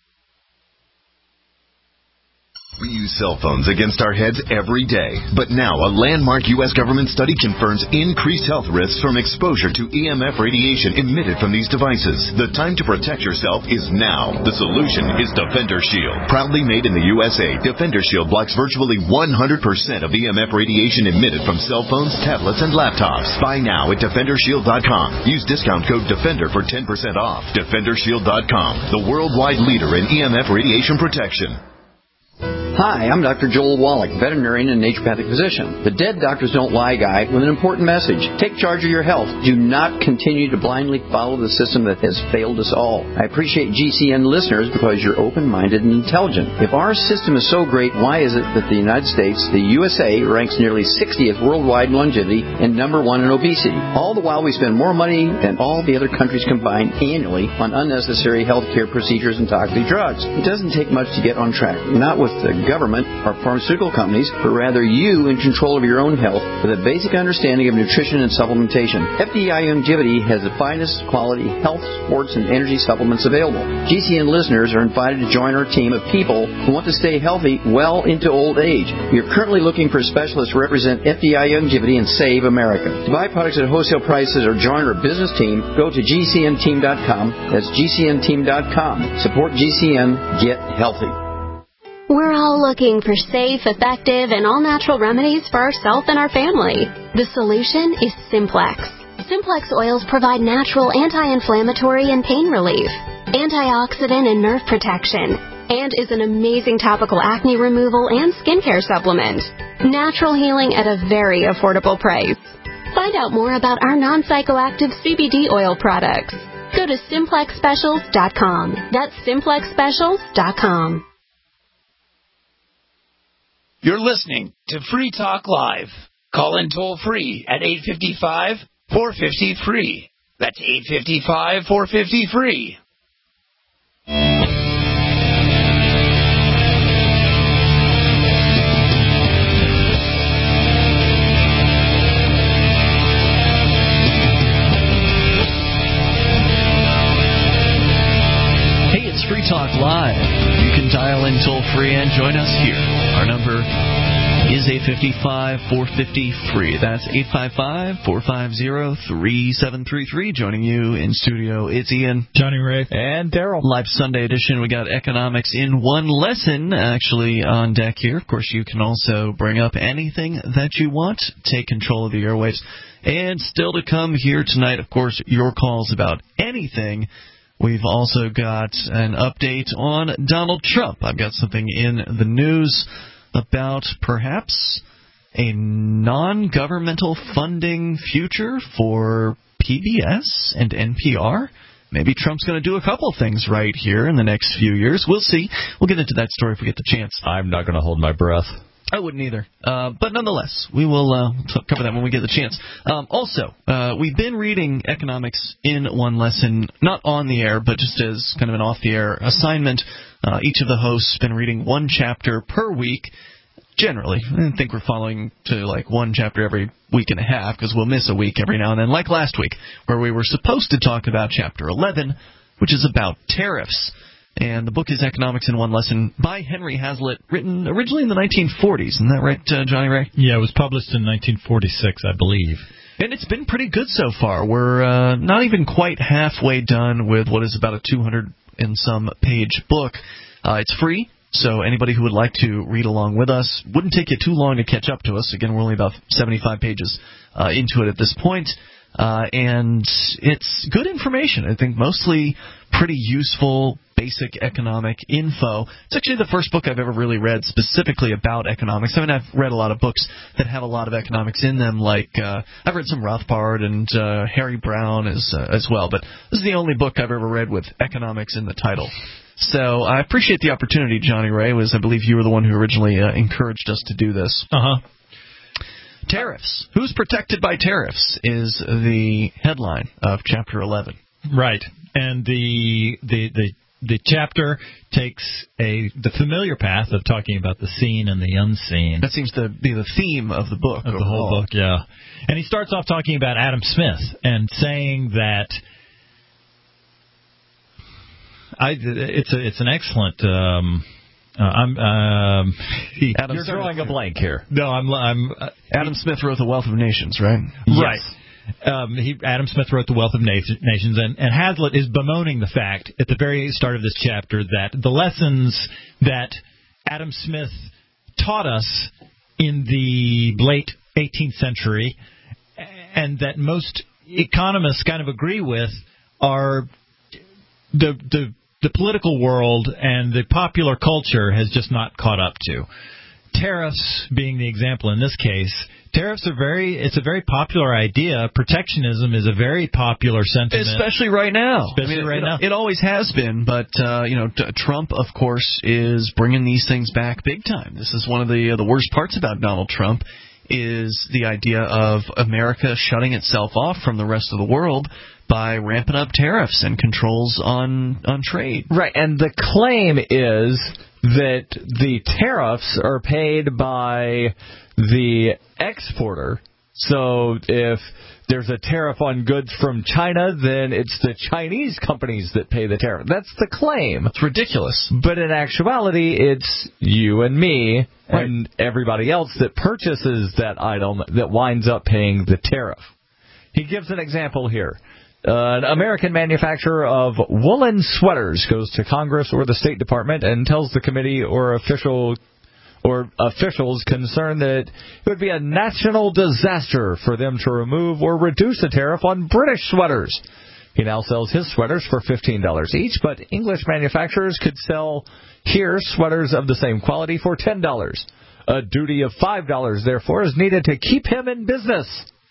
We use cell phones against our heads every day. But now, a landmark U S government study confirms increased health risks from exposure to E M F radiation emitted from these devices. The time to protect yourself is now. The solution is Defender Shield. Proudly made in the U S A, Defender Shield blocks virtually one hundred percent of E M F radiation emitted from cell phones, tablets, and laptops. Buy now at Defender Shield dot com. Use discount code DEFENDER for ten percent off. Defender Shield dot com, the worldwide leader in E M F radiation protection. Hi, I'm Doctor Joel Wallach, veterinarian and naturopathic physician. The Dead Doctors Don't Lie guy with an important message. Take charge of your health. Do not continue to blindly follow the system that has failed us all. I appreciate G C N listeners because you're open-minded and intelligent. If our system is so great, why is it that the United States, the U S A, ranks nearly sixtieth worldwide in longevity and number one in obesity? All the while we spend more money than all the other countries combined annually on unnecessary healthcare procedures and toxic drugs. It doesn't take much to get on track. Not with the government or pharmaceutical companies, but rather you in control of your own health with a basic understanding of nutrition and supplementation. F D I Longevity has the finest quality health, sports, and energy supplements available. G C N listeners are invited to join our team of people who want to stay healthy well into old age. We are currently looking for specialists to represent F D I Longevity and Save America. To buy products at wholesale prices or join our business team, go to G C N team dot com. That's G C N team dot com. Support G C N. Get healthy. We're all looking for safe, effective, and all-natural remedies for ourselves and our family. The solution is Simplex. Simplex oils provide natural anti-inflammatory and pain relief, antioxidant and nerve protection, and is an amazing topical acne removal and skincare supplement. Natural healing at a very affordable price. Find out more about our non-psychoactive C B D oil products. Go to Simplex Specials dot com. That's Simplex Specials dot com. You're listening to Free Talk Live. Call in toll free at eight five five, four five zero, free. That's eight five five, four five zero, free. Hey, it's Free Talk Live. You can dial in toll free and join us here. Our number is eight five five, four five zero, free. That's eight five five, four five zero, three seven three three. Joining you in studio, it's Ian, Johnny Ray, and Daryl. Live Sunday edition. We got economics in one lesson actually on deck here. Of course, you can also bring up anything that you want. Take control of the airwaves. And still to come here tonight, of course, your calls about anything. We've also got an update on Donald Trump. I've got something in the news about perhaps a non-governmental funding future for P B S and N P R. Maybe Trump's going to do a couple things right here in the next few years. We'll see. We'll get into that story if we get the chance. I'm not going to hold my breath. I wouldn't either. Uh, but nonetheless, we will uh, t- cover that when we get the chance. Um, also, uh, we've been reading economics in one lesson, not on the air, but just as kind of an off-the-air assignment. Uh, each of the hosts has been reading one chapter per week, generally. I think we're following to like one chapter every week and a half, because we'll miss a week every now and then, like last week, where we were supposed to talk about Chapter eleven, which is about tariffs. And the book is Economics in One Lesson by Henry Hazlitt, written originally in the nineteen forties. Isn't that right, uh, Johnny Ray? Yeah, it was published in nineteen forty-six, I believe. And it's been pretty good so far. We're uh, not even quite halfway done with what is about a two hundred and some page book. Uh, it's free, so anybody who would like to read along with us, wouldn't take you too long to catch up to us. Again, we're only about seventy-five pages uh, into it at this point. Uh, and it's good information. I think mostly pretty useful, basic economic info. It's actually the first book I've ever really read specifically about economics. I mean, I've read a lot of books that have a lot of economics in them, like uh, I've read some Rothbard and uh, Harry Brown as, uh, as well. But this is the only book I've ever read with economics in the title. So I appreciate the opportunity, Johnny Ray. Was I believe you were the one who originally uh, encouraged us to do this. Uh-huh. Tariffs. Who's protected by tariffs is the headline of Chapter eleven. Right. And the the the, the chapter takes a the familiar path of talking about the seen and the unseen. That seems to be the theme of the book. Of overall. the whole book, yeah. And he starts off talking about Adam Smith and saying that I it's a, it's an excellent um Uh, I'm. Um, he, Adam You're Smith. drawing a blank here. No, I'm. I'm. Uh, Adam Smith wrote The Wealth of Nations, right? Right. Um, he, Adam Smith wrote The Wealth of Nations, and, and Hazlitt is bemoaning the fact at the very start of this chapter that the lessons that Adam Smith taught us in the late eighteenth century and that most economists kind of agree with are the the the political world and the popular culture has just not caught up to. Tariffs being the example in this case, tariffs are very, it's a very popular idea. Protectionism is a very popular sentiment. Especially right now. Especially I mean, right it, now. It always has been, but, uh, you know, t- Trump, of course, is bringing these things back big time. This is one of the, uh, the worst parts about Donald Trump is the idea of America shutting itself off from the rest of the world by ramping up tariffs and controls on, on trade. Right, and the claim is that the tariffs are paid by the exporter. So if there's a tariff on goods from China, then it's the Chinese companies that pay the tariff. That's the claim. It's ridiculous. But in actuality, it's you and me right. and everybody else that purchases that item that winds up paying the tariff. He gives an example here. Uh, an American manufacturer of woolen sweaters goes to Congress or the State Department and tells the committee or official or officials concerned that it would be a national disaster for them to remove or reduce a tariff on British sweaters. He now sells his sweaters for fifteen dollars each, but English manufacturers could sell here sweaters of the same quality for ten dollars. A duty of five dollars, therefore, is needed to keep him in business.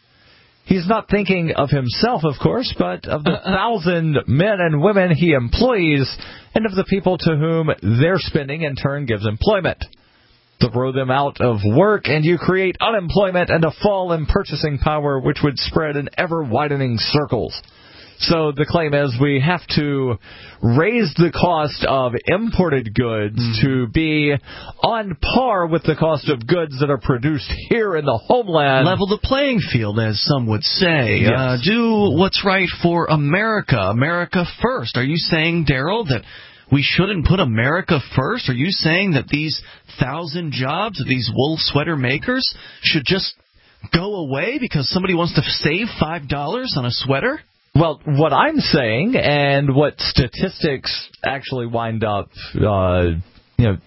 He's not thinking of himself, of course, but of the thousand men and women he employs and of the people to whom their spending in turn gives employment. Throw them out of work and you create unemployment and a fall in purchasing power which would spread in ever-widening circles. So the claim is we have to raise the cost of imported goods mm. to be on par with the cost of goods that are produced here in the homeland. Level the playing field, as some would say. Yes. Uh, do what's right for America. America first. Are you saying, Daryl, that we shouldn't put America first? Are you saying that these thousand jobs of these wool sweater makers should just go away because somebody wants to save five dollars on a sweater? Well, what I'm saying, and what statistics actually wind up, uh, you know,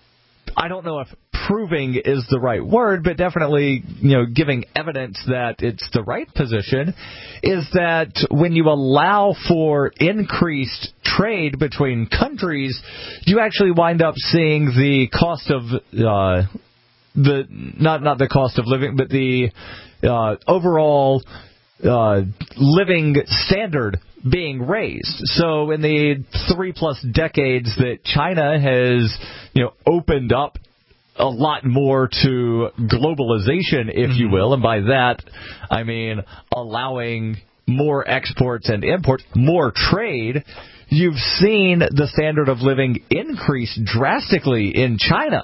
I don't know if proving is the right word, but definitely, you know, giving evidence that it's the right position, is that when you allow for increased trade between countries, you actually wind up seeing the cost of uh, the not not the cost of living, but the uh, overall Uh, living standard being raised. So in the three plus decades that China has, you know, opened up a lot more to globalization, if you will, and by that I mean allowing more exports and imports, more trade, you've seen the standard of living increase drastically in China.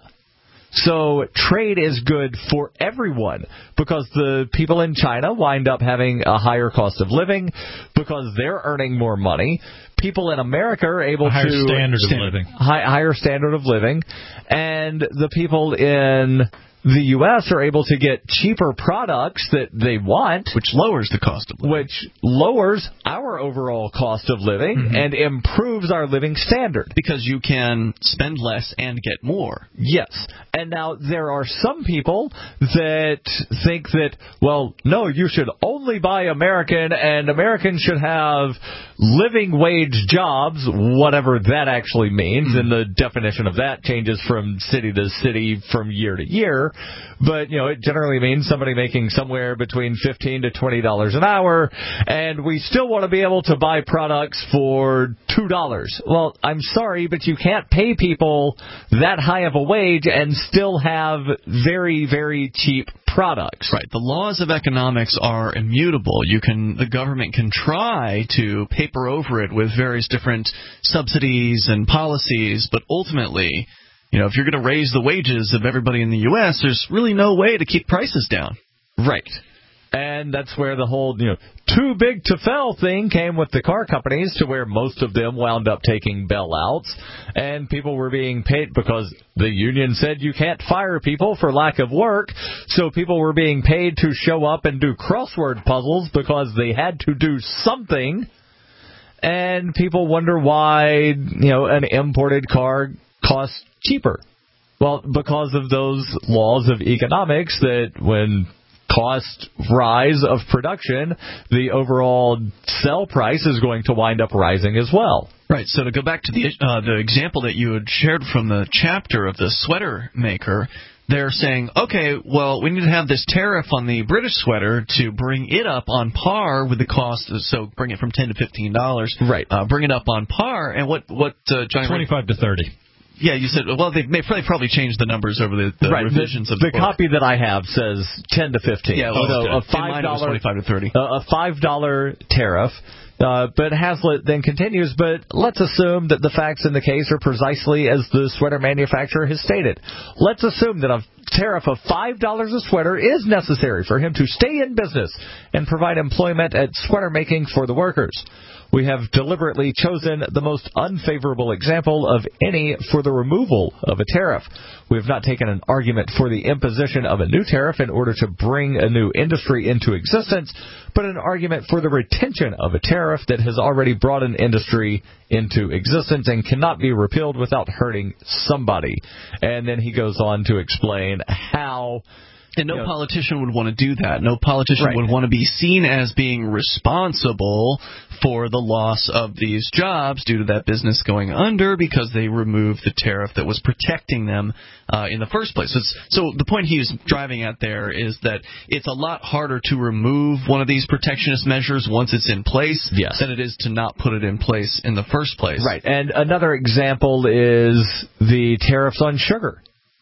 So trade is good for everyone because the people in China wind up having a higher cost of living because they're earning more money. People in America are able a higher to standard of living, high, higher standard of living, and the people in the U S are able to get cheaper products that they want, which lowers the cost of living, which lowers our overall cost of living mm-hmm. and improves our living standard because you can spend less and get more. Yes. And now there are some people that think that, well, no, you should only buy American and Americans should have living wage jobs, whatever that actually means, mm-hmm. and the definition of that changes from city to city from year to year. But, you know, it generally means somebody making somewhere between fifteen to twenty dollars an hour, and we still want to be able to buy products for two dollars. Well, I'm sorry, but you can't pay people that high of a wage and still have very, very cheap products. Right. The laws of economics are immutable. You can, the government can try to paper over it with various different subsidies and policies, but ultimately, you know, if you're going to raise the wages of everybody in the U S, there's really no way to keep prices down. Right. And that's where the whole, you know, too big to fail thing came with the car companies, to where most of them wound up taking bailouts, and people were being paid because the union said you can't fire people for lack of work, so people were being paid to show up and do crossword puzzles because they had to do something, and people wonder why, you know, an imported car costs cheaper. Well, because of those laws of economics that when cost rise of production, the overall sell price is going to wind up rising as well. Right. So to go back to the uh, the example that you had shared from the chapter of the sweater maker, they're saying, okay, well, we need to have this tariff on the British sweater to bring it up on par with the cost. So bring it from ten to fifteen dollars. Right. Uh, bring it up on par. And what what uh, Johnny twenty-five to thirty. Yeah, you said, well, they may probably changed the numbers over the, the right. revisions the, of the The book. Copy that I have says ten to fifteen. Yeah, well, so a five dollars, twenty-five to thirty. A five dollars tariff. Uh, but Hazlitt then continues, but let's assume that the facts in the case are precisely as the sweater manufacturer has stated. Let's assume that a tariff of five dollars a sweater is necessary for him to stay in business and provide employment at sweater making for the workers. We have deliberately chosen the most unfavorable example of any for the removal of a tariff. We have not taken an argument for the imposition of a new tariff in order to bring a new industry into existence, but an argument for the retention of a tariff that has already brought an industry into existence and cannot be repealed without hurting somebody. And then he goes on to explain how... And no you know, politician would want to do that. No politician right. would want to be seen as being responsible for the loss of these jobs due to that business going under because they removed the tariff that was protecting them uh, in the first place. It's, so the point he's driving at there is that it's a lot harder to remove one of these protectionist measures once it's in place yes. than it is to not put it in place in the first place. Right. And another example is the tariffs on sugar.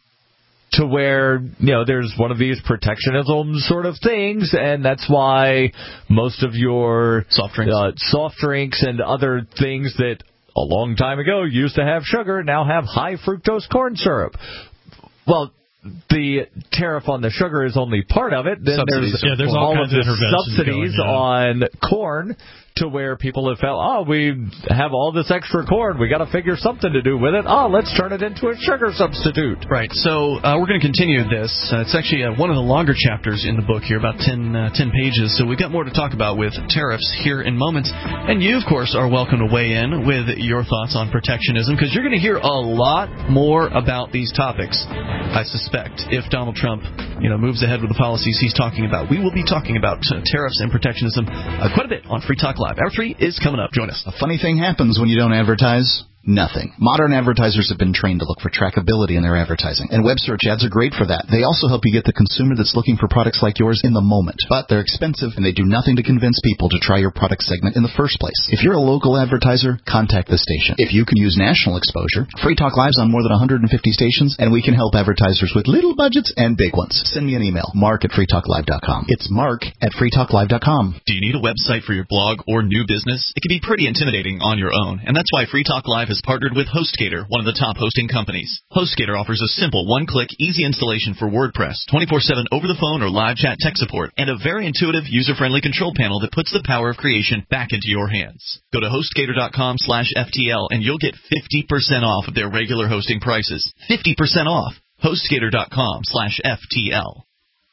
To where, you know, there's one of these protectionism sort of things, and that's why most of your soft drinks, uh, soft drinks and other things that a long time ago used to have sugar now have high fructose corn syrup. Well, the tariff on the sugar is only part of it. Then subsidies. there's, yeah, there's all, all kinds of subsidies going, yeah. on corn. To where people have felt, oh, we have all this extra corn, we got to figure something to do with it. Oh, let's turn it into a sugar substitute. Right. So uh, we're going to continue this. Uh, it's actually uh, one of the longer chapters in the book here, about ten, uh, ten pages. So we've got more to talk about with tariffs here in moments. And you, of course, are welcome to weigh in with your thoughts on protectionism, because you're going to hear a lot more about these topics, I suspect, if Donald Trump, you know, moves ahead with the policies he's talking about. We will be talking about uh, tariffs and protectionism uh, quite a bit on Free Talk Live. Hour three is coming up. Join us. A funny thing happens when you don't advertise. Nothing. Modern advertisers have been trained to look for trackability in their advertising, and web search ads are great for that. They also help you get the consumer that's looking for products like yours in the moment. But they're expensive, and they do nothing to convince people to try your product segment in the first place. If you're a local advertiser, contact the station. If you can use national exposure, Free Talk Live's on more than one hundred fifty stations, and we can help advertisers with little budgets and big ones. Send me an email, mark at free talk live dot com. It's mark at free talk live dot com. Do you need a website for your blog or new business? It can be pretty intimidating on your own, and that's why Free Talk Live has partnered with HostGator, one of the top hosting companies. HostGator offers a simple one-click, easy installation for WordPress, twenty-four seven over the phone or live chat tech support, and a very intuitive, user-friendly control panel that puts the power of creation back into your hands. Go to HostGator dot com slash F T L and you'll get fifty percent off of their regular hosting prices. fifty percent off. HostGator dot com slash F T L.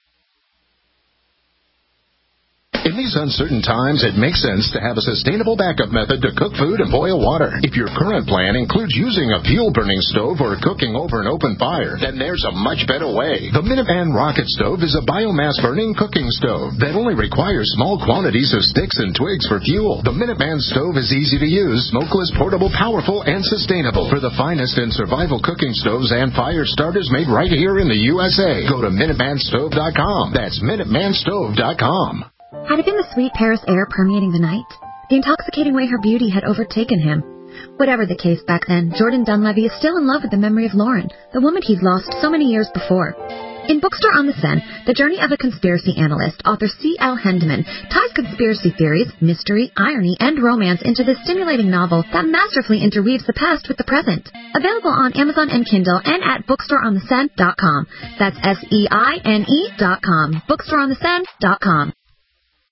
In these uncertain times, it makes sense to have a sustainable backup method to cook food and boil water. If your current plan includes using a fuel-burning stove or cooking over an open fire, then there's a much better way. The Minuteman Rocket Stove is a biomass-burning cooking stove that only requires small quantities of sticks and twigs for fuel. The Minuteman Stove is easy to use, smokeless, portable, powerful, and sustainable. For the finest in survival cooking stoves and fire starters made right here in the U S A, go to Minuteman Stove dot com. That's Minuteman Stove dot com. Had it been the sweet Paris air permeating the night? The intoxicating way her beauty had overtaken him? Whatever the case back then, Jordan Dunleavy is still in love with the memory of Lauren, the woman he'd lost so many years before. In Bookstore on the Seine, The Journey of a Conspiracy Analyst, author C L Hendeman ties conspiracy theories, mystery, irony, and romance into this stimulating novel that masterfully interweaves the past with the present. Available on Amazon and Kindle and at bookstore on the seine dot com. That's S E I N E dot com. bookstore on the seine dot com.